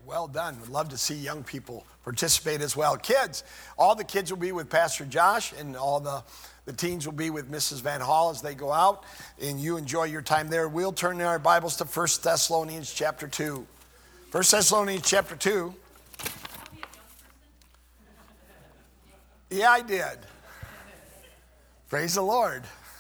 Well done. Would love to see young people participate as well. Kids, all the kids will be with Pastor Josh, and all the teens will be with Mrs. Van Hall as they go out, and you enjoy your time there. We'll turn in our Bibles to 1 Thessalonians chapter 2. 1 Thessalonians chapter 2. Yeah, I did. Praise the Lord.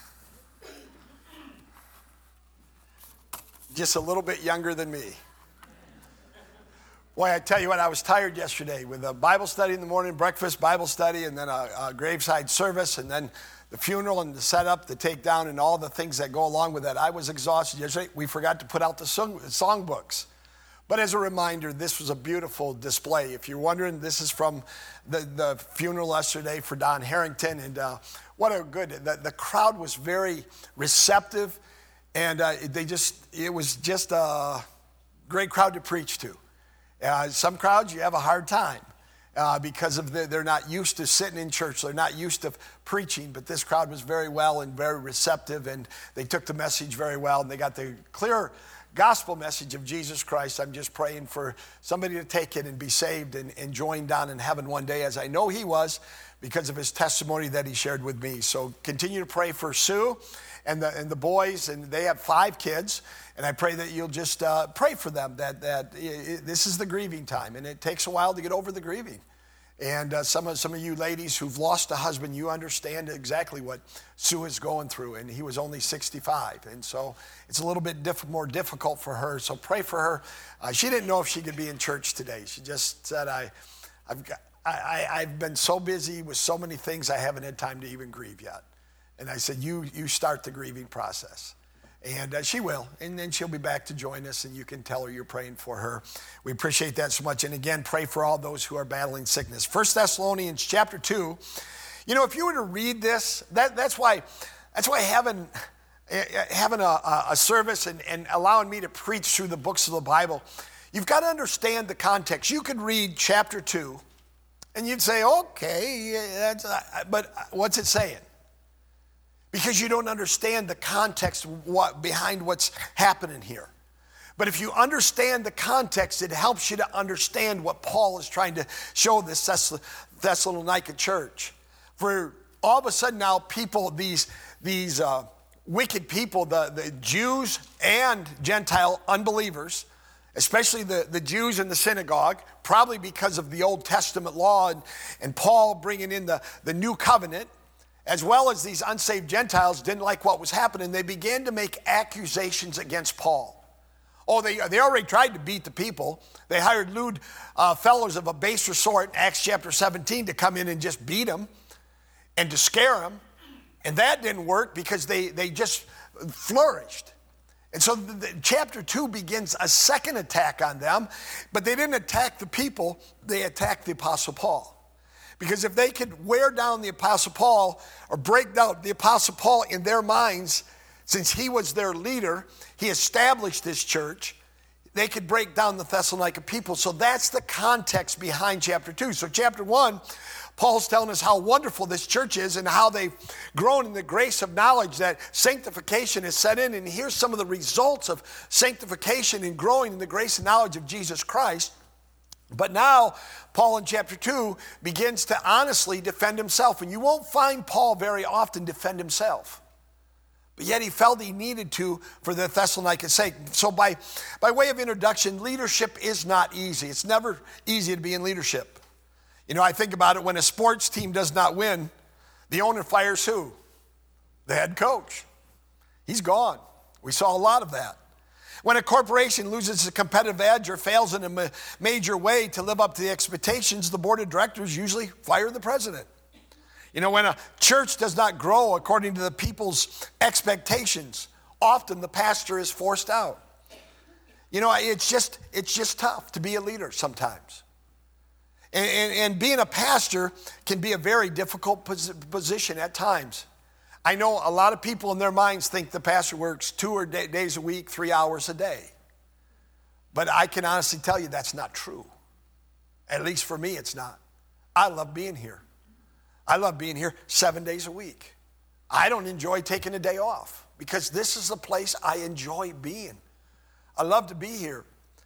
Just a little bit younger than me. Boy, I tell you what, I was tired yesterday with a Bible study in the morning, breakfast, Bible study, and then a graveside service, and then the funeral and the setup, the takedown, and all the things that go along with that. I was exhausted yesterday. We forgot to put out the songbooks. But as a reminder, this was a beautiful display. If you're wondering, this is from the funeral yesterday for Don Harrington, and what a good, the crowd was very receptive, and it was just a great crowd to preach to. Some crowds, you have a hard time because they're not used to sitting in church. They're not used to preaching, but this crowd was very well and very receptive, and they took the message very well, and they got the clear gospel message of Jesus Christ. I'm just praying for somebody to take it and be saved and join down in heaven one day, as I know he was because of his testimony that he shared with me. So continue to pray for Sue and the boys, and they have 5 kids. And I pray that you'll just pray for them, that this is the grieving time, and it takes a while to get over the grieving. And some of you ladies who've lost a husband, you understand exactly what Sue is going through, and he was only 65. And so it's a little bit more difficult for her, so pray for her. She didn't know if she could be in church today. She just said, I've been so busy with so many things, I haven't had time to even grieve yet. And I said, you start the grieving process. And she will, and then she'll be back to join us, and you can tell her you're praying for her. We appreciate that so much. And again, pray for all those who are battling sickness. 1 Thessalonians chapter 2. You know, if you were to read this, that's why having a service and allowing me to preach through the books of the Bible, you've got to understand the context. You could read chapter 2, and you'd say, okay, but what's it saying? Because you don't understand the context behind what's happening here. But if you understand the context, it helps you to understand what Paul is trying to show this Thessalonica church. For all of a sudden now, people, these wicked people, the Jews and Gentile unbelievers, especially the Jews in the synagogue, probably because of the Old Testament law and Paul bringing in the new covenant, as well as these unsaved Gentiles, didn't like what was happening. They began to make accusations against Paul. Oh, they already tried to beat the people. They hired lewd fellows of a baser sort, Acts chapter 17, to come in and just beat them and to scare them. And that didn't work because they just flourished. And so chapter 2 begins a second attack on them, but they didn't attack the people, they attacked the Apostle Paul. Because if they could wear down the Apostle Paul or break down the Apostle Paul in their minds, since he was their leader, he established this church, they could break down the Thessalonica people. So that's the context behind chapter 2. So chapter 1, Paul's telling us how wonderful this church is and how they've grown in the grace of knowledge, that sanctification is set in. And here's some of the results of sanctification and growing in the grace and knowledge of Jesus Christ. But now, Paul in chapter 2 begins to honestly defend himself. And you won't find Paul very often defend himself. But yet he felt he needed to for the Thessalonians' sake. So by way of introduction, leadership is not easy. It's never easy to be in leadership. You know, I think about it, when a sports team does not win, the owner fires who? The head coach. He's gone. We saw a lot of that. When a corporation loses a competitive edge or fails in a major way to live up to the expectations, the board of directors usually fire the president. You know, when a church does not grow according to the people's expectations, often the pastor is forced out. You know, it's just tough to be a leader sometimes. And being a pastor can be a very difficult position at times. I know a lot of people in their minds think the pastor works 2 days a week, 3 hours a day. But I can honestly tell you that's not true. At least for me, it's not. I love being here. I love being here 7 days a week. I don't enjoy taking a day off because this is the place I enjoy being. I love to be here.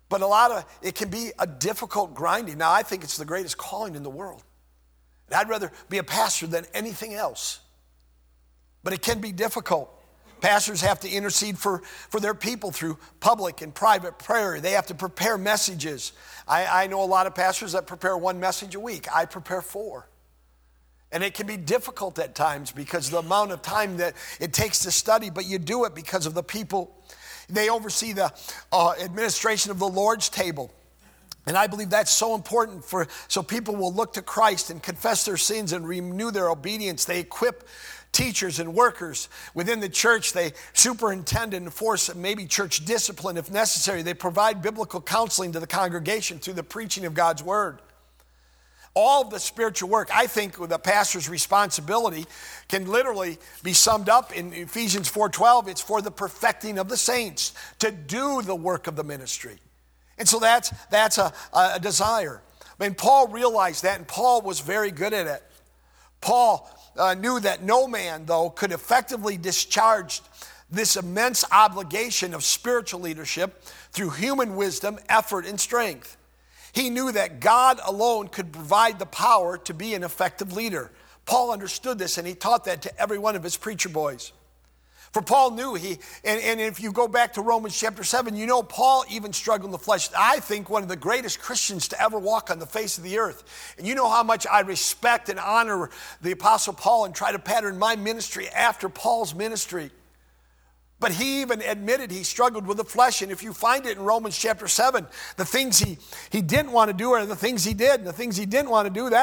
But it can be a difficult grinding. Now, I think it's the greatest calling in the world. And I'd rather be a pastor than anything else. But it can be difficult. Pastors have to intercede for their people through public and private prayer. They have to prepare messages. I know a lot of pastors that prepare one message a week. I prepare 4. And it can be difficult at times because of the amount of time that it takes to study, but you do it because of the people. They oversee the administration of the Lord's table. And I believe that's so important so people will look to Christ and confess their sins and renew their obedience. They equip teachers and workers within the church. They superintend and enforce maybe church discipline if necessary. They provide biblical counseling to the congregation through the preaching of God's word. All of the spiritual work, I think, with a pastor's responsibility can literally be summed up in Ephesians 4:12. It's for the perfecting of the saints, to do the work of the ministry. And so that's a desire. And Paul realized that, and Paul was very good at it. Paul knew that no man, though, could effectively discharge this immense obligation of spiritual leadership through human wisdom, effort, and strength. He knew that God alone could provide the power to be an effective leader. Paul understood this, and he taught that to every one of his preacher boys. For Paul knew and if you go back to Romans chapter 7, you know Paul even struggled in the flesh. I think one of the greatest Christians to ever walk on the face of the earth. And you know how much I respect and honor the Apostle Paul and try to pattern my ministry after Paul's ministry. But he even admitted he struggled with the flesh. And if you find it in Romans chapter 7, the things he didn't want to do are the things he did. And the things he didn't want to do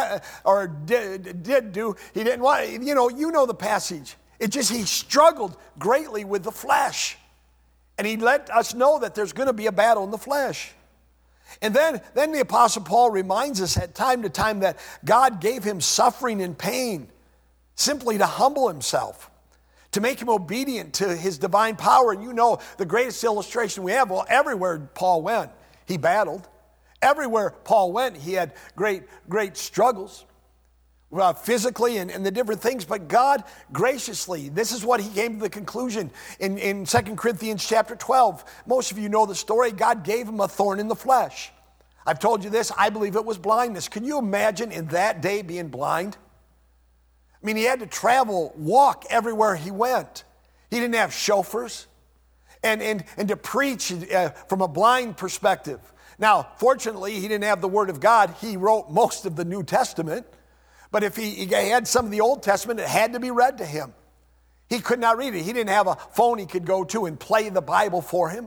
did do, he didn't want. You know the passage. He struggled greatly with the flesh. And he let us know that there's going to be a battle in the flesh. And then the Apostle Paul reminds us at time to time that God gave him suffering and pain simply to humble himself, to make him obedient to his divine power. And you know the greatest illustration we have, well, everywhere Paul went, he battled. Everywhere Paul went, he had great struggles. Physically and the different things, but God graciously, this is what he came to the conclusion in 2 Corinthians chapter 12. Most of you know the story. God gave him a thorn in the flesh. I've told you this, I believe it was blindness. Can you imagine in that day being blind? I mean, he had to walk everywhere he went. He didn't have chauffeurs and to preach from a blind perspective. Now, fortunately, he didn't have the Word of God. He wrote most of the New Testament. But if he had some of the Old Testament, it had to be read to him. He could not read it. He didn't have a phone he could go to and play the Bible for him.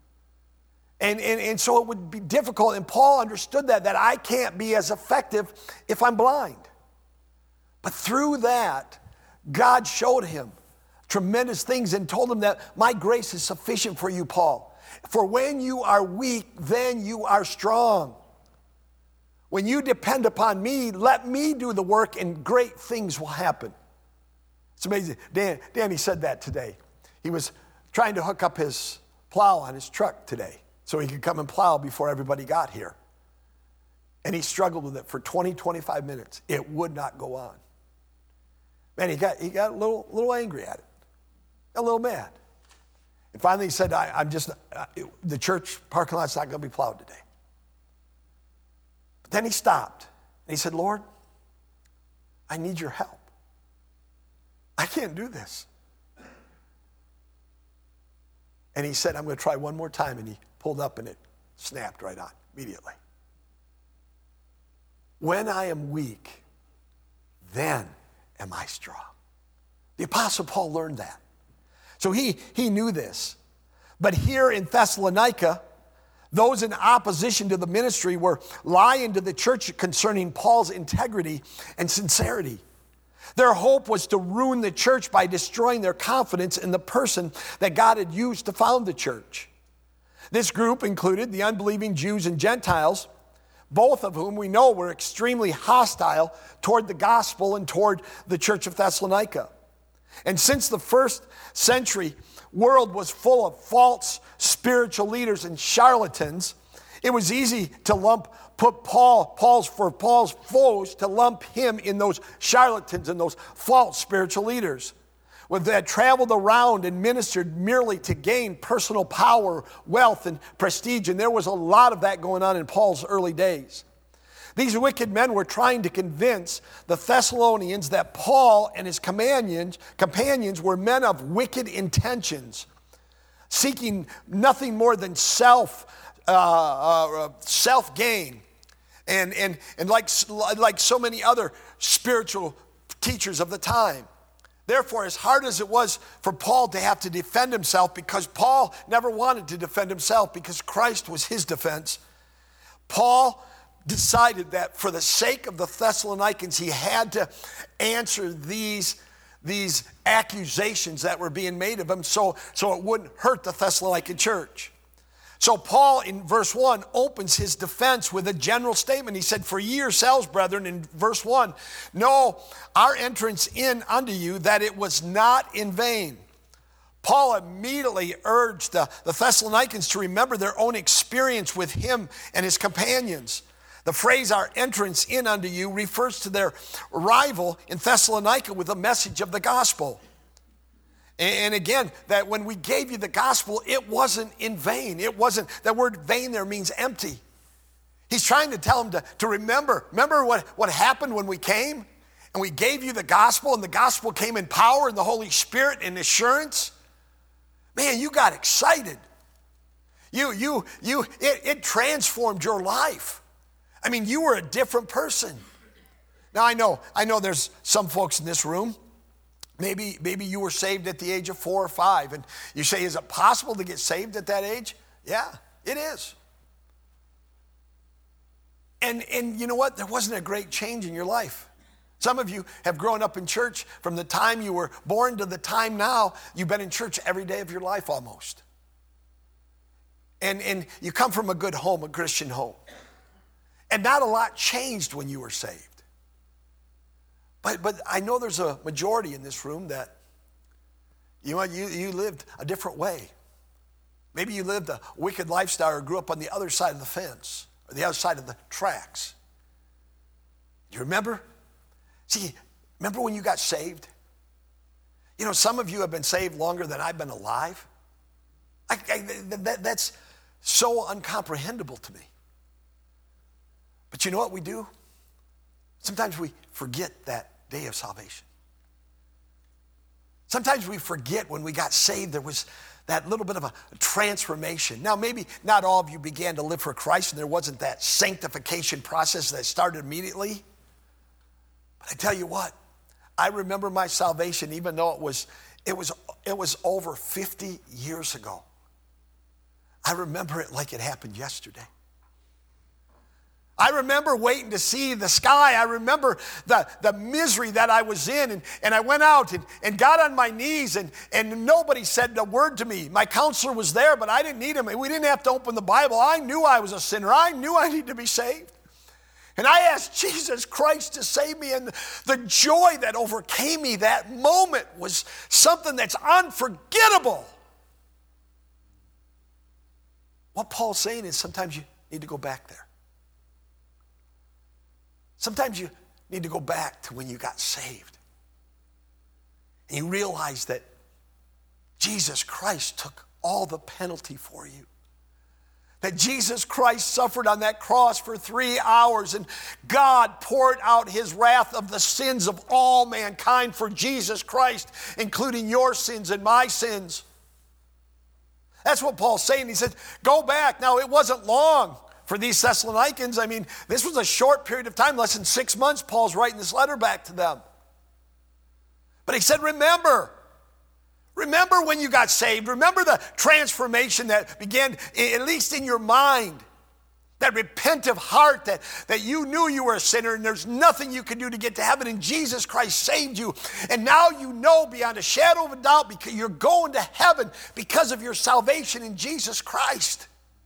And so it would be difficult. And Paul understood that I can't be as effective if I'm blind. But through that, God showed him tremendous things and told him that my grace is sufficient for you, Paul. For when you are weak, then you are strong. When you depend upon me, let me do the work and great things will happen. It's amazing. Danny said that today. He was trying to hook up his plow on his truck today so he could come and plow before everybody got here. And he struggled with it for 20, 25 minutes. It would not go on. Man, he got a little angry at it, a little mad. And finally he said, the church parking lot's not going to be plowed today. Then he stopped and he said, Lord, I need your help. I can't do this. And he said, I'm going to try one more time. And he pulled up and it snapped right on immediately. When I am weak, then am I strong. The Apostle Paul learned that. So he knew this. But here in Thessalonica, those in opposition to the ministry were lying to the church concerning Paul's integrity and sincerity. Their hope was to ruin the church by destroying their confidence in the person that God had used to found the church. This group included the unbelieving Jews and Gentiles, both of whom we know were extremely hostile toward the gospel and toward the church of Thessalonica. And since the first century world was full of false spiritual leaders and charlatans, it was easy to put Paul's foes to lump him in those charlatans and those false spiritual leaders. that traveled around and ministered merely to gain personal power, wealth, and prestige. And there was a lot of that going on in Paul's early days. These wicked men were trying to convince the Thessalonians that Paul and his companions were men of wicked intentions, seeking nothing more than self-gain. And like so many other spiritual teachers of the time. Therefore, as hard as it was for Paul to have to defend himself, because Paul never wanted to defend himself because Christ was his defense, Paul decided that for the sake of the Thessalonians, he had to answer these accusations that were being made of him so it wouldn't hurt the Thessalonican church. So Paul, in verse 1, opens his defense with a general statement. He said, "For ye yourselves, brethren," in verse 1, "know our entrance in unto you, that it was not in vain." Paul immediately urged the Thessalonians to remember their own experience with him and his companions. The phrase, "our entrance in unto you," refers to their arrival in Thessalonica with a message of the gospel. And again, that when we gave you the gospel, it wasn't in vain. It wasn't, that word vain there means empty. He's trying to tell them to remember. Remember what happened when we came and we gave you the gospel, and the gospel came in power and the Holy Spirit and assurance? Man, you got excited. It transformed your life. I mean, you were a different person. Now I know there's some folks in this room, maybe you were saved at the age of 4 or 5, and you say, is it possible to get saved at that age? Yeah, it is. And you know what? There wasn't a great change in your life. Some of you have grown up in church from the time you were born to the time now. You've been in church every day of your life almost. And you come from a good home, a Christian home. And not a lot changed when you were saved. But I know there's a majority in this room that, you know, you lived a different way. Maybe you lived a wicked lifestyle or grew up on the other side of the fence or the other side of the tracks. You remember? See, remember when you got saved? You know, some of you have been saved longer than I've been alive. That's so incomprehensible to me. But you know what we do? Sometimes we forget that day of salvation. Sometimes we forget when we got saved, there was that little bit of a transformation. Now, maybe not all of you began to live for Christ and there wasn't that sanctification process that started immediately. But I tell you what, I remember my salvation even though it was over 50 years ago. I remember it like it happened yesterday. I remember waiting to see the sky. I remember the misery that I was in. And I went out and got on my knees and nobody said a word to me. My counselor was there, but I didn't need him. We didn't have to open the Bible. I knew I was a sinner. I knew I needed to be saved. And I asked Jesus Christ to save me. And the joy that overcame me that moment was something that's unforgettable. What Paul's saying is sometimes you need to go back there. Sometimes you need to go back to when you got saved. And you realize that Jesus Christ took all the penalty for you. That Jesus Christ suffered on that cross for 3 hours and God poured out his wrath of the sins of all mankind for Jesus Christ, including your sins and my sins. That's what Paul's saying. He said, go back. Now, it wasn't long for these Thessalonians. I mean, this was a short period of time, less than 6 months. Paul's writing this letter back to them. But he said, remember when you got saved. Remember the transformation that began, at least in your mind. That repentant heart that you knew you were a sinner and there's nothing you could do to get to heaven, and Jesus Christ saved you. And now you know beyond a shadow of a doubt because you're going to heaven because of your salvation in Jesus Christ.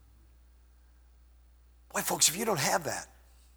Boy, folks, if you don't have that,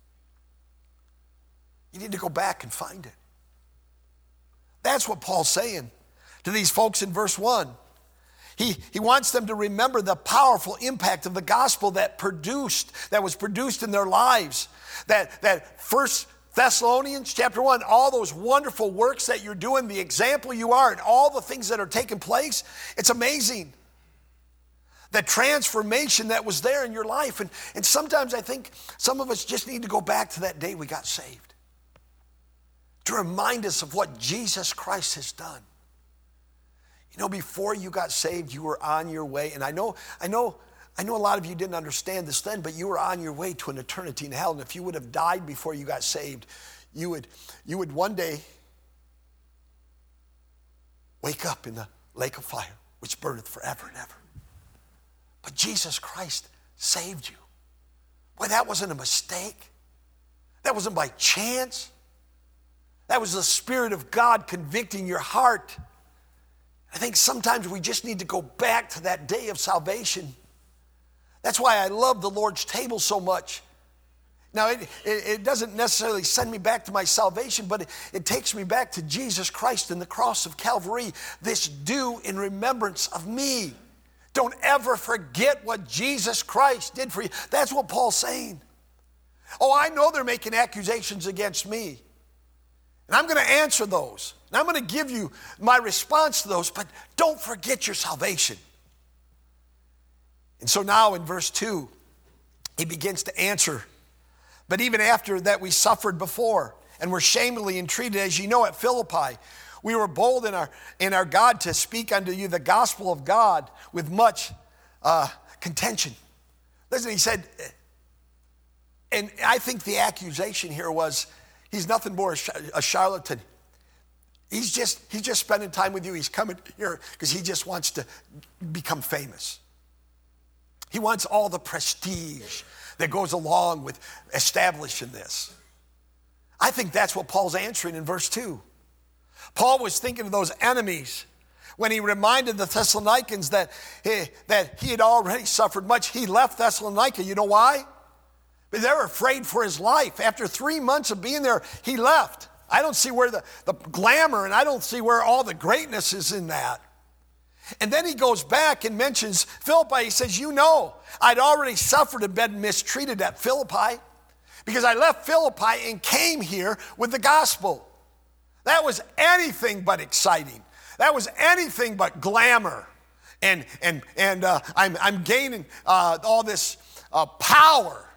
you need to go back and find it. That's what Paul's saying to these folks in verse 1. He wants them to remember the powerful impact of the gospel that was produced in their lives. That first Thessalonians chapter 1, all those wonderful works that you're doing, the example you are, and all the things that are taking place, it's amazing. That transformation that was there in your life. And sometimes I think some of us just need to go back to that day we got saved, to remind us of what Jesus Christ has done. You know, before you got saved, you were on your way. And I know a lot of you didn't understand this then, but you were on your way to an eternity in hell. And if you would have died before you got saved, you would one day wake up in the lake of fire, which burneth forever and ever. But Jesus Christ saved you. Boy, that wasn't a mistake. That wasn't by chance. That was the Spirit of God convicting your heart. I think sometimes we just need to go back to that day of salvation. That's why I love the Lord's table so much. Now, it doesn't necessarily send me back to my salvation, but it takes me back to Jesus Christ and the cross of Calvary. This do in remembrance of me. Don't ever forget what Jesus Christ did for you. That's what Paul's saying. Oh, I know they're making accusations against me. And I'm going to answer those. And I'm going to give you my response to those, but don't forget your salvation. And so now in verse 2, he begins to answer. But even after that we suffered before and were shamefully entreated, as you know, at Philippi, we were bold in our God to speak unto you the gospel of God with much contention. Listen, he said, and I think the accusation here was, he's nothing more a charlatan. He's just spending time with you. He's coming here because he just wants to become famous. He wants all the prestige that goes along with establishing this. I think that's what Paul's answering in verse 2. Paul was thinking of those enemies when he reminded the Thessalonians that he had already suffered much. He left Thessalonica. You know why? But they were afraid for his life. After 3 months of being there, he left. I don't see where the glamour, and I don't see where all the greatness is in that. And then he goes back and mentions Philippi. He says, you know, I'd already suffered and been mistreated at Philippi because I left Philippi and came here with the gospel. That was anything but exciting. That was anything but glamour. And I'm gaining all this power.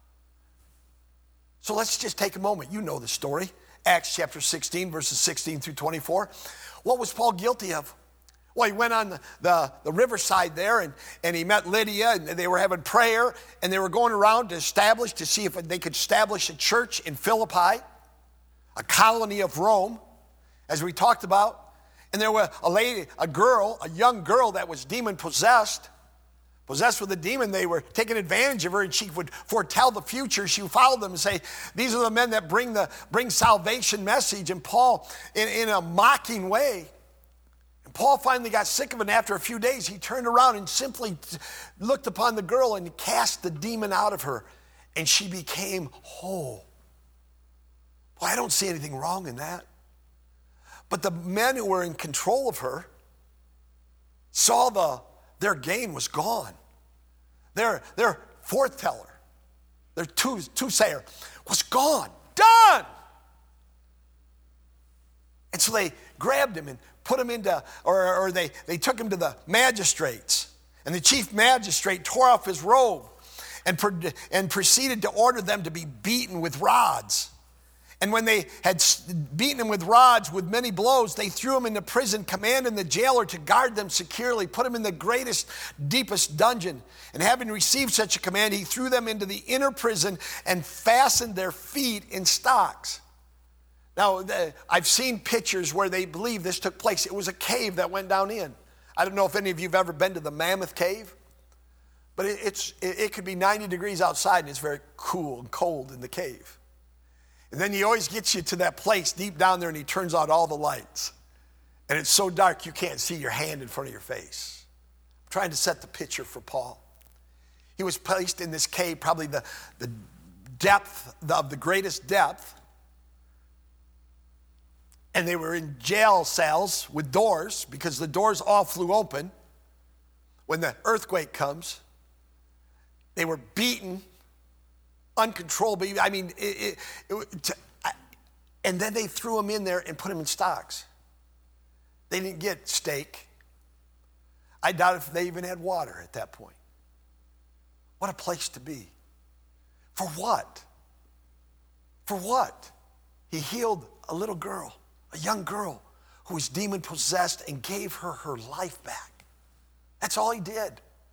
So let's just take a moment. You know the story. Acts chapter 16, verses 16 through 24. What was Paul guilty of? Well, he went on the riverside there and he met Lydia and they were having prayer and they were going around to see if they could establish a church in Philippi, a colony of Rome, as we talked about. And there was a young girl that was demon possessed with a demon. They were taking advantage of her and she would foretell the future. She would follow them and say, these are the men that bring salvation message. And Paul, in a mocking way, Paul finally got sick of it, and after a few days, he turned around and simply looked upon the girl and cast the demon out of her, and she became whole. Well, I don't see anything wrong in that. But the men who were in control of her saw their gain was gone. Their foreteller, their two-sayer was gone, done. And so they grabbed him and put him into, or they took him to the magistrates. And the chief magistrate tore off his robe and proceeded to order them to be beaten with rods. And when they had beaten him with rods with many blows, they threw him into prison, commanding the jailer to guard them securely, put him in the greatest, deepest dungeon. And having received such a command, he threw them into the inner prison and fastened their feet in stocks. Now, I've seen pictures where they believe this took place. It was a cave that went down in. I don't know if any of you have ever been to the Mammoth Cave, but it could be 90 degrees outside and it's very cool and cold in the cave. And then he always gets you to that place deep down there and he turns out all the lights. And it's so dark you can't see your hand in front of your face. I'm trying to set the picture for Paul. He was placed in this cave, probably the depth of the greatest depth. And they were in jail cells with doors because the doors all flew open when the earthquake comes. They were beaten uncontrollably. I mean, And then they threw him in there and put him in stocks. They didn't get steak. I doubt if they even had water at that point. What a place to be. For what? For what? He healed a little girl, a young girl who was demon possessed, and gave her her life back. That's all he did.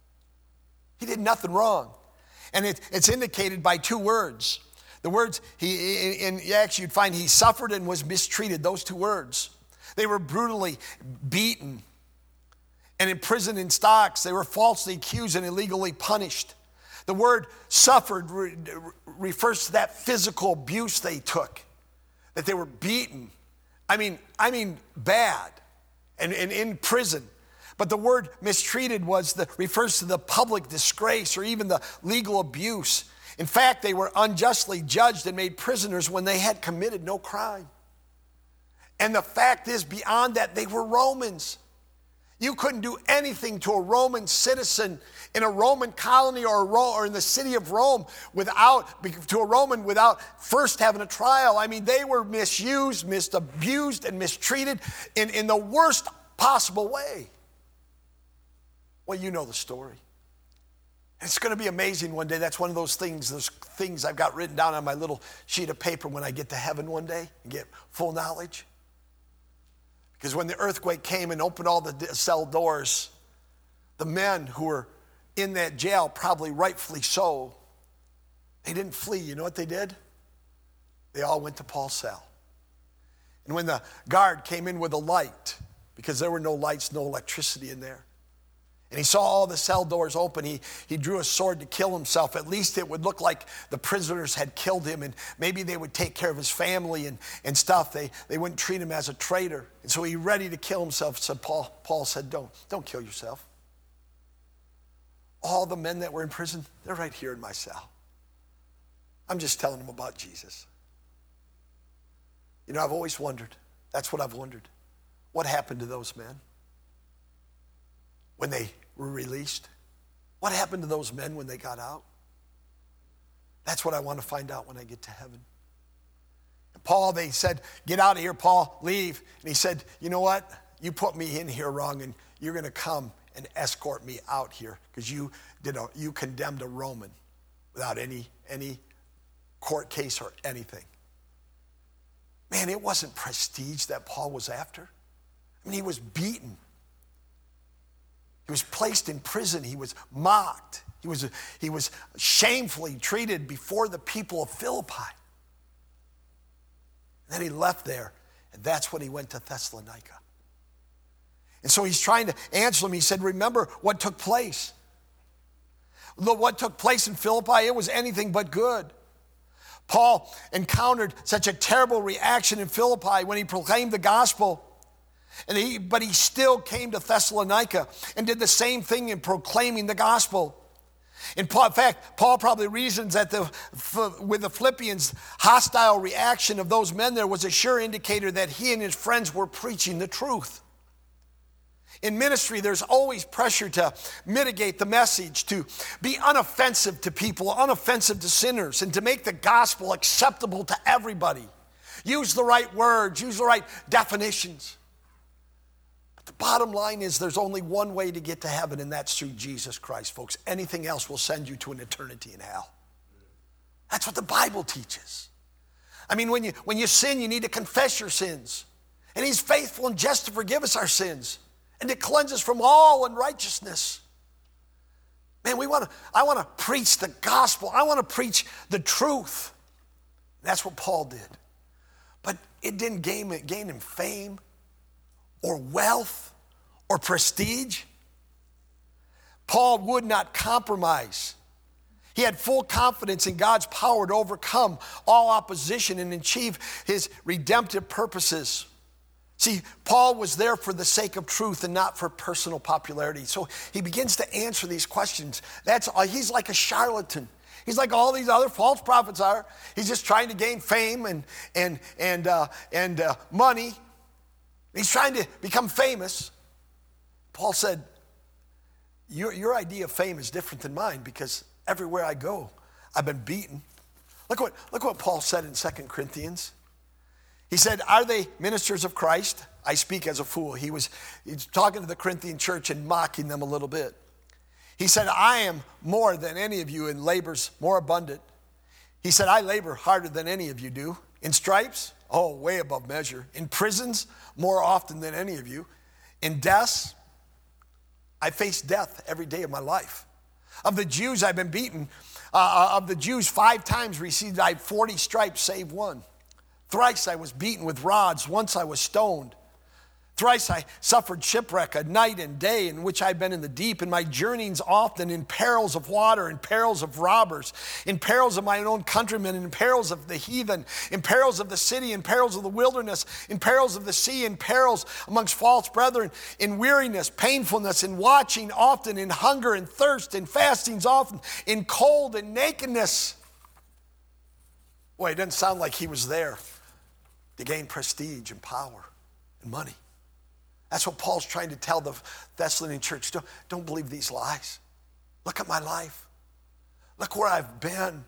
He did nothing wrong. And it's indicated by two words. The words, you'd find he suffered and was mistreated, those two words. They were brutally beaten and imprisoned in stocks. They were falsely accused and illegally punished. The word suffered refers to that physical abuse they took, that they were beaten. I mean bad and in prison. But the word mistreated refers to the public disgrace or even the legal abuse. In fact, they were unjustly judged and made prisoners when they had committed no crime. And the fact is, beyond that, they were Romans. You couldn't do anything to a Roman citizen in a Roman colony or in the city of Rome without first having a trial. I mean, they were misused, abused, and mistreated in the worst possible way. Well, you know the story. It's going to be amazing one day. That's one of those things I've got written down on my little sheet of paper when I get to heaven one day and get full knowledge. Because when the earthquake came and opened all the cell doors, the men who were in that jail, probably rightfully so, they didn't flee. You know what they did? They all went to Paul's cell. And when the guard came in with a light, because there were no lights, no electricity in there, and he saw all the cell doors open, he drew a sword to kill himself. At least it would look like the prisoners had killed him, and maybe they would take care of his family and stuff. They wouldn't treat him as a traitor. And so he ready to kill himself. So Paul said, don't kill yourself. All the men that were in prison, they're right here in my cell. I'm just telling them about Jesus. You know, I've always wondered. That's what I've wondered. What happened to those men when they were released? What happened to those men when they got out? That's what I want to find out when I get to heaven. And Paul, they said, get out of here, Paul, leave. And he said, you know what? You put me in here wrong, and you're going to come and escort me out here because you condemned a Roman without any court case or anything. Man, it wasn't prestige that Paul was after. I mean, he was beaten. He was placed in prison. He was mocked. He was shamefully treated before the people of Philippi. And then he left there, and that's when he went to Thessalonica. And so he's trying to answer them. He said, remember what took place. What took place in Philippi, it was anything but good. Paul encountered such a terrible reaction in Philippi when he proclaimed the gospel. But he still came to Thessalonica and did the same thing in proclaiming the gospel. In fact, Paul probably reasons that with the Philippians' hostile reaction of those men there was a sure indicator that he and his friends were preaching the truth. In ministry, there's always pressure to mitigate the message, to be unoffensive to people, unoffensive to sinners, and to make the gospel acceptable to everybody. Use the right words, use the right definitions. But the bottom line is there's only one way to get to heaven, and that's through Jesus Christ, folks. Anything else will send you to an eternity in hell. That's what the Bible teaches. I mean, when you sin, you need to confess your sins. And he's faithful and just to forgive us our sins and to cleanse us from all unrighteousness. Man, I want to preach the gospel. I want to preach the truth. That's what Paul did. But it didn't gain him fame or wealth or prestige. Paul would not compromise. He had full confidence in God's power to overcome all opposition and achieve his redemptive purposes. See, Paul was there for the sake of truth and not for personal popularity. So he begins to answer these questions. He's like a charlatan. He's like all these other false prophets are. He's just trying to gain fame and money. He's trying to become famous. Paul said, your idea of fame is different than mine because everywhere I go, I've been beaten. Look what Paul said in 2 Corinthians. He said, are they ministers of Christ? I speak as a fool. He's talking to the Corinthian church and mocking them a little bit. He said, I am more than any of you in labors more abundant. He said, I labor harder than any of you do. In stripes, oh, way above measure. In prisons, more often than any of you. In deaths, I face death every day of my life. Of the Jews, I've been beaten. Of the Jews, 5 times received I 40 stripes, save one. Thrice I was beaten with rods. Once I was stoned. Thrice I suffered shipwreck, a night and day in which I've been in the deep, in my journeyings often, in perils of water, in perils of robbers, in perils of my own countrymen, in perils of the heathen, in perils of the city, in perils of the wilderness, in perils of the sea, in perils amongst false brethren, in weariness, painfulness, in watching often, in hunger and thirst, in fastings often, in cold and nakedness. Boy, it doesn't sound like he was there to gain prestige and power and money. That's what Paul's trying to tell the Thessalonian church. Don't believe these lies. Look at my life. Look where I've been.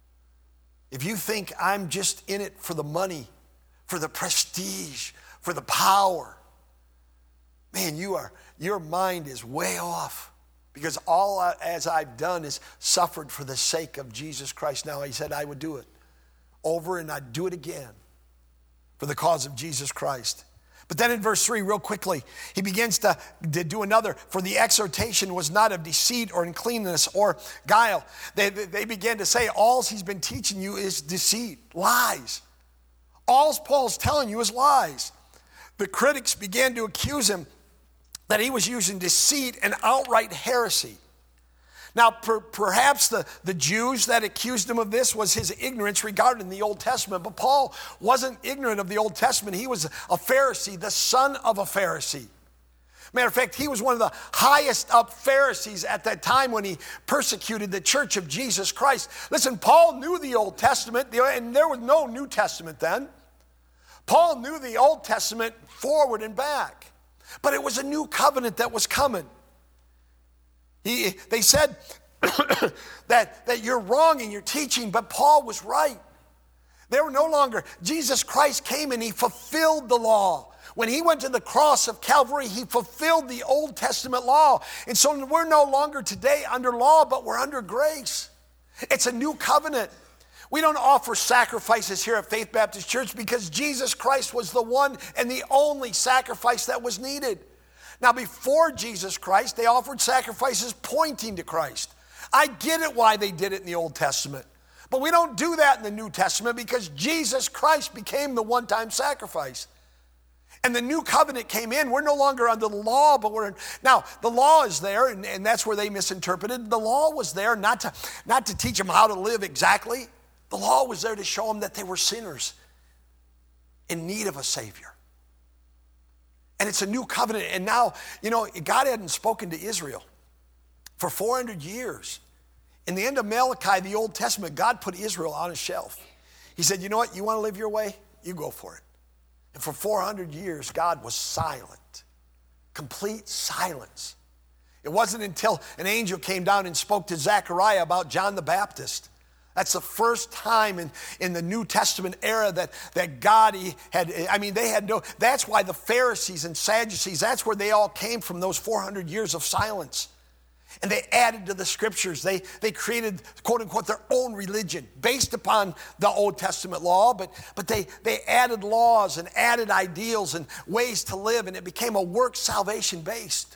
If you think I'm just in it for the money, for the prestige, for the power, man, your mind is way off. Because all as I've done is suffered for the sake of Jesus Christ. Now, he said I would do it over and I'd do it again for the cause of Jesus Christ. But then in verse 3, real quickly, he begins to do another. For the exhortation was not of deceit or uncleanness or guile. They began to say, all he's been teaching you is deceit, lies. All Paul's telling you is lies. The critics began to accuse him that he was using deceit and outright heresy. Now, perhaps the Jews that accused him of this was his ignorance regarding the Old Testament. But Paul wasn't ignorant of the Old Testament. He was a Pharisee, the son of a Pharisee. Matter of fact, he was one of the highest up Pharisees at that time when he persecuted the church of Jesus Christ. Listen, Paul knew the Old Testament, and there was no New Testament then. Paul knew the Old Testament forward and back. But it was a new covenant that was coming. They said that you're wrong in your teaching, but Paul was right. They were no longer, Jesus Christ came and he fulfilled the law. When he went to the cross of Calvary, he fulfilled the Old Testament law. And so we're no longer today under law, but we're under grace. It's a new covenant. We don't offer sacrifices here at Faith Baptist Church because Jesus Christ was the one and the only sacrifice that was needed. Now, before Jesus Christ, they offered sacrifices pointing to Christ. I get it why they did it in the Old Testament. But we don't do that in the New Testament because Jesus Christ became the one-time sacrifice. And the new covenant came in. We're no longer under the law, but now the law is there, and that's where they misinterpreted. The law was there not to teach them how to live exactly. The law was there to show them that they were sinners in need of a Savior. And it's a new covenant. And now, God hadn't spoken to Israel for 400 years. In the end of Malachi, the Old Testament, God put Israel on a shelf. He said, you know what? You want to live your way? You go for it. And for 400 years, God was silent. Complete silence. It wasn't until an angel came down and spoke to Zechariah about John the Baptist. That's the first time in the New Testament era that God that's why the Pharisees and Sadducees, that's where they all came from, those 400 years of silence. And they added to the scriptures. They created, quote unquote, their own religion based upon the Old Testament law, but they added laws and added ideals and ways to live, and it became a work salvation based.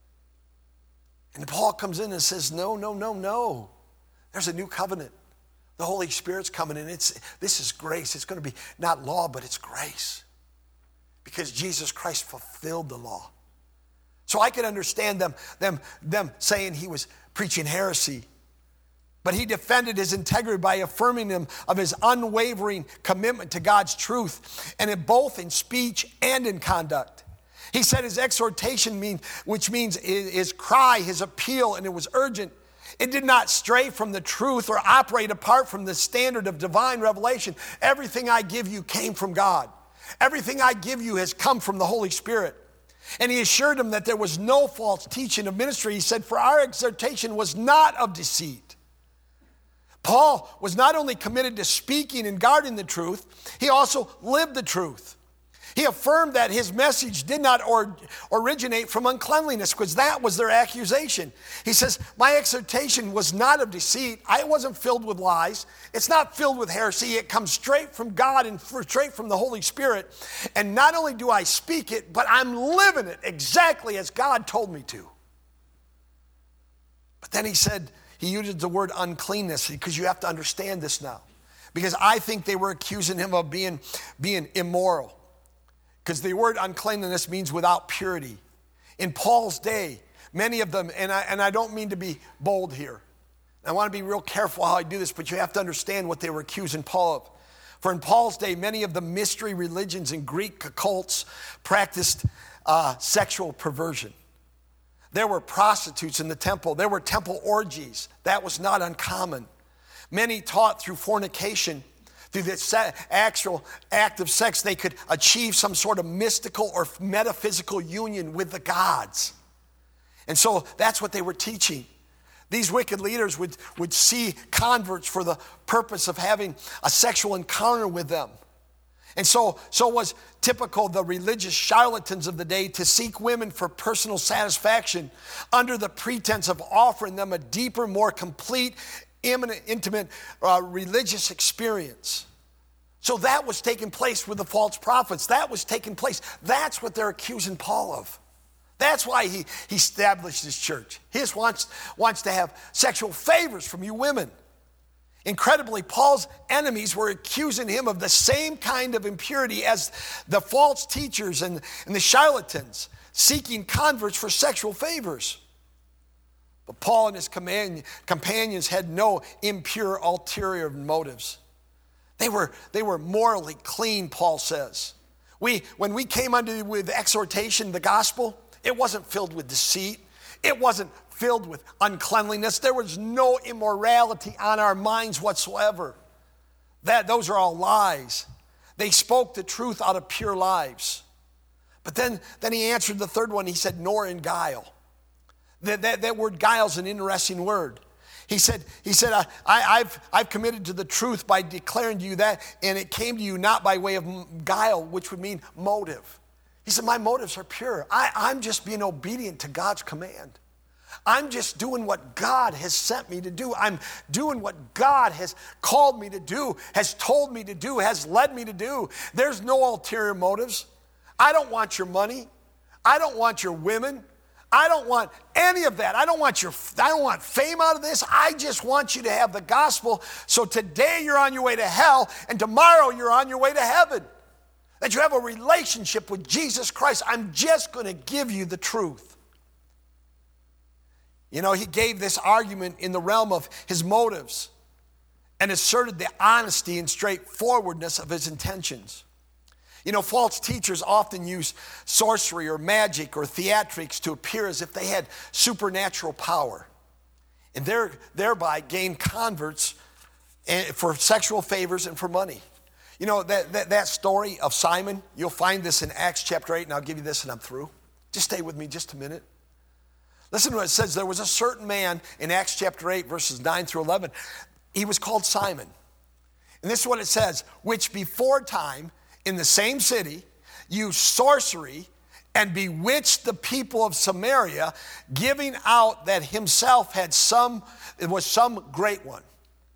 And Paul comes in and says, no. There's a new covenant. The Holy Spirit's coming in. This is grace. It's going to be not law, but it's grace. Because Jesus Christ fulfilled the law. So I can understand them saying he was preaching heresy. But he defended his integrity by affirming him of his unwavering commitment to God's truth, and both in speech and in conduct. He said his exhortation, which means his cry, his appeal, and it was urgent. It did not stray from the truth or operate apart from the standard of divine revelation. Everything I give you came from God. Everything I give you has come from the Holy Spirit. And he assured him that there was no false teaching of ministry. He said, for our exhortation was not of deceit. Paul was not only committed to speaking and guarding the truth, he also lived the truth. He affirmed that his message did not originate from uncleanliness, because that was their accusation. He says, my exhortation was not of deceit. I wasn't filled with lies. It's not filled with heresy. It comes straight from God and straight from the Holy Spirit. And not only do I speak it, but I'm living it exactly as God told me to. But then he said, he uses the word uncleanness, because you have to understand this now. Because I think they were accusing him of being immoral. Because the word uncleanliness means without purity. In Paul's day, many of them, and I don't mean to be bold here. I want to be real careful how I do this, but you have to understand what they were accusing Paul of. For in Paul's day, many of the mystery religions and Greek cults practiced sexual perversion. There were prostitutes in the temple. There were temple orgies. That was not uncommon. Many taught through fornication, through this actual act of sex, they could achieve some sort of mystical or metaphysical union with the gods. And so that's what they were teaching. These wicked leaders would see converts for the purpose of having a sexual encounter with them. And so was typical the religious charlatans of the day to seek women for personal satisfaction under the pretense of offering them a deeper, more complete, intimate religious experience. So that was taking place with the false prophets. That was taking place. That's what they're accusing Paul of. That's why he established his church. He just wants to have sexual favors from you women. Incredibly, Paul's enemies were accusing him of the same kind of impurity as the false teachers and the charlatans, seeking converts for sexual favors. But Paul and his companions had no impure ulterior motives. They were morally clean, Paul says. When we came with exhortation, the gospel, it wasn't filled with deceit. It wasn't filled with uncleanliness. There was no immorality on our minds whatsoever. Those are all lies. They spoke the truth out of pure lives. But then he answered the third one. He said, nor in guile. That word guile is an interesting word. He said, I've committed to the truth by declaring to you that, and it came to you not by way of guile, which would mean motive. He said, my motives are pure. I'm just being obedient to God's command. I'm just doing what God has sent me to do. I'm doing what God has called me to do, has told me to do, has led me to do. There's no ulterior motives. I don't want your money. I don't want your women. I don't want any of that. I don't want fame out of this. I just want you to have the gospel. So today you're on your way to hell, and tomorrow you're on your way to heaven. That you have a relationship with Jesus Christ. I'm just going to give you the truth. You know, he gave this argument in the realm of his motives and asserted the honesty and straightforwardness of his intentions. You know, false teachers often use sorcery or magic or theatrics to appear as if they had supernatural power, and thereby gain converts for sexual favors and for money. You know, that story of Simon, you'll find this in Acts chapter 8, and I'll give you this and I'm through. Just stay with me just a minute. Listen to what it says. There was a certain man in Acts chapter 8, verses 9 through 11. He was called Simon. And this is what it says, which before time in the same city used sorcery and bewitched the people of Samaria, giving out that himself had some great one.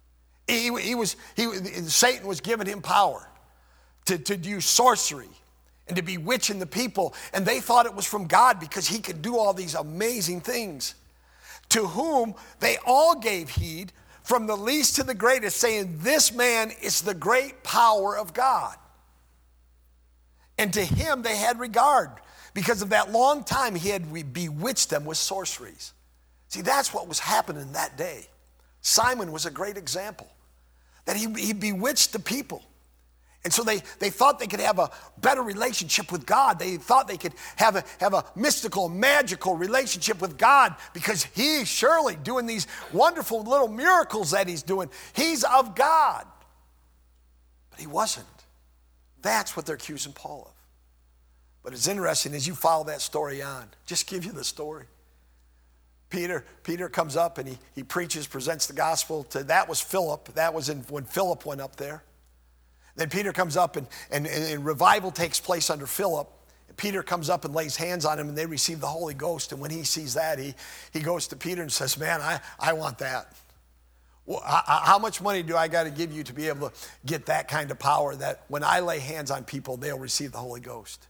Satan was giving him power to use sorcery and to bewitching the people, and they thought it was from God because he could do all these amazing things. To whom they all gave heed, from the least to the greatest, saying, this man is the great power of God. And to him they had regard, because of that long time he had bewitched them with sorceries. See, that's what was happening that day. Simon was a great example, that he bewitched the people. And so they thought they could have a better relationship with God. They thought they could have a mystical, magical relationship with God because he's surely doing these wonderful little miracles that he's doing. He's of God. But he wasn't. That's what they're accusing Paul of. But it's interesting as you follow that story on. Just give you the story. Peter comes up and he preaches, presents the gospel to, that was Philip. That was when Philip went up there. Then Peter comes up and revival takes place under Philip. Peter comes up and lays hands on him and they receive the Holy Ghost. And when he sees that, he goes to Peter and says, man, I want that. Well, how much money do I got to give you to be able to get that kind of power that when I lay hands on people, they'll receive the Holy Ghost?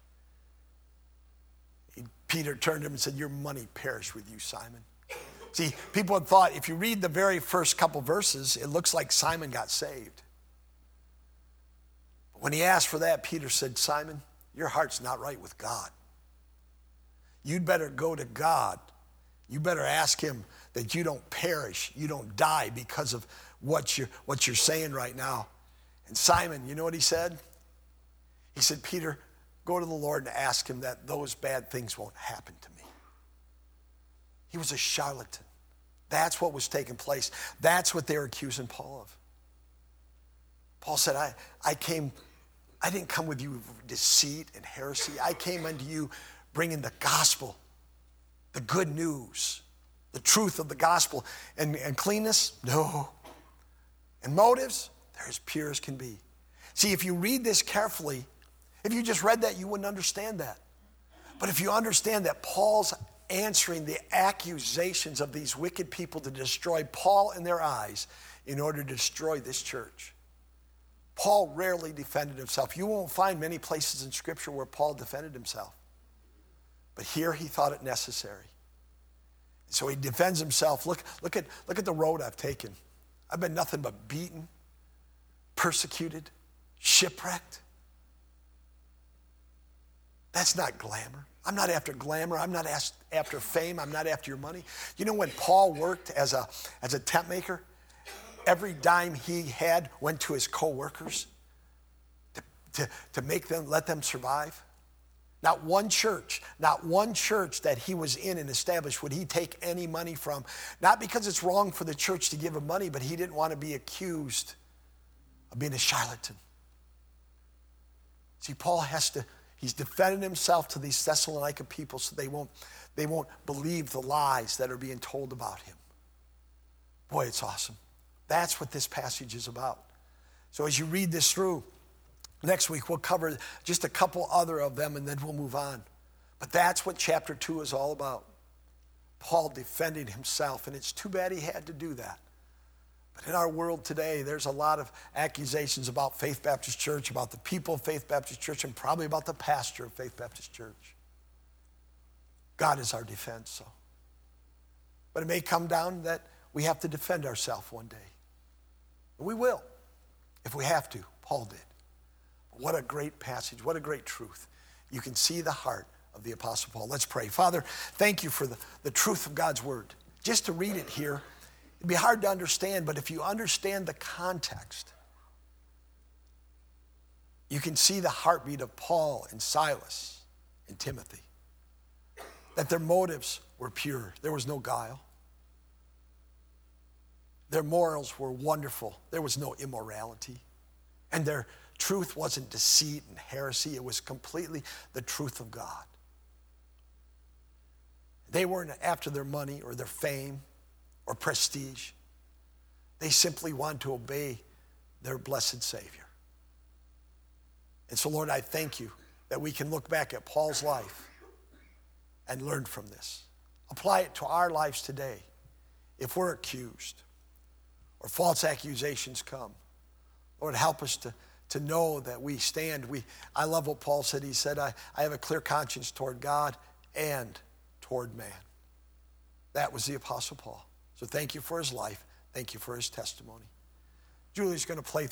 Peter turned to him and said, your money perish with you, Simon. See, people had thought, if you read the very first couple verses, it looks like Simon got saved. But when he asked for that, Peter said, Simon, your heart's not right with God. You'd better go to God. You better ask him that you don't perish, you don't die because of what you're saying right now. And Simon, you know what he said? He said, Peter, go to the Lord and ask him that those bad things won't happen to me. He was a charlatan. That's what was taking place. That's what they were accusing Paul of. Paul said, I didn't come with you with deceit and heresy. I came unto you bringing the gospel, the good news, the truth of the gospel. And cleanness? No. And motives? They're as pure as can be. See, if you read this carefully, if you just read that, you wouldn't understand that. But if you understand that Paul's answering the accusations of these wicked people to destroy Paul in their eyes in order to destroy this church. Paul rarely defended himself. You won't find many places in Scripture where Paul defended himself. But here he thought it necessary. So he defends himself. Look at the road I've taken. I've been nothing but beaten, persecuted, shipwrecked. That's not glamour. I'm not after glamour. I'm not after fame. I'm not after your money. You know, when Paul worked as a tent maker, every dime he had went to his co-workers to make them, let them survive. Not one church that he was in and established would he take any money from. Not because it's wrong for the church to give him money, but he didn't want to be accused of being a charlatan. See, Paul he's defending himself to these Thessalonica people so they won't believe the lies that are being told about him. Boy, it's awesome. That's what this passage is about. So as you read this through, next week we'll cover just a couple other of them and then we'll move on. But that's what chapter 2 is all about. Paul defending himself, and it's too bad he had to do that. But in our world today, there's a lot of accusations about Faith Baptist Church, about the people of Faith Baptist Church, and probably about the pastor of Faith Baptist Church. God is our defense, so. But it may come down that we have to defend ourselves one day. And we will, if we have to. Paul did. What a great passage. What a great truth. You can see the heart of the Apostle Paul. Let's pray. Father, thank you for the truth of God's word. Just to read it here, it'd be hard to understand, but if you understand the context, you can see the heartbeat of Paul and Silas and Timothy. That their motives were pure. There was no guile. Their morals were wonderful. There was no immorality. And their truth wasn't deceit and heresy. It was completely the truth of God. They weren't after their money or their fame or prestige. They simply wanted to obey their blessed Savior. And so, Lord, I thank you that we can look back at Paul's life and learn from this. Apply it to our lives today. If we're accused or false accusations come, Lord, help us to know that we stand. I love what Paul said. He said, I have a clear conscience toward God and toward man. That was the Apostle Paul. So thank you for his life. Thank you for his testimony. Julie's going to play through